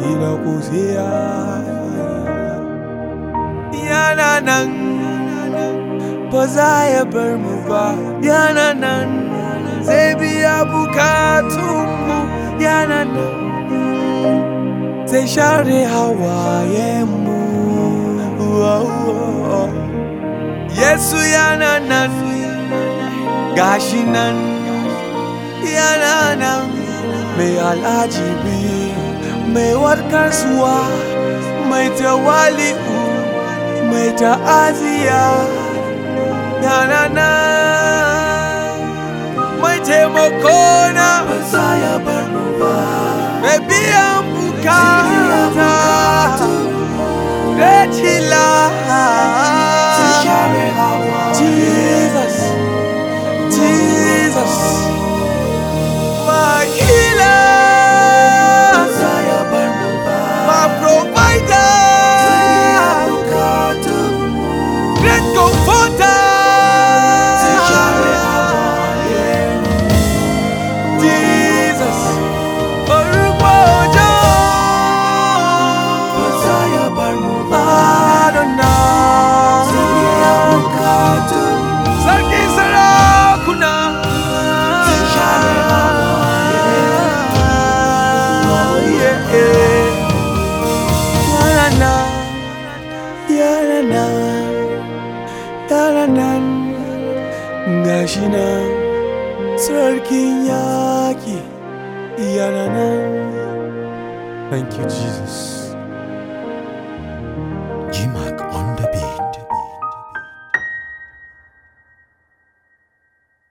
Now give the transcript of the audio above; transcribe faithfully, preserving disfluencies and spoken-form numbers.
gida ko sai ya yana nan ba za ya bar mu ba, yana nan zai biya bukatunmu, yana nan zai share hawayenmu. Yesu yana nan, gashi nan yana nan, mai al'ajibi, mai warkarsuwa, mai tawali'u, mai ta'aziya, yana nan mai taimakona, ba za ya bar mu ba, mai biyan bukata, Rechila, Jesus, Jesus, my healer, my provider, great comforter, Jesus, Orubojo, Sarki Sarakuna, yana yana yana gashi nan sarkin yaki yana nan. Thank you, Jesus.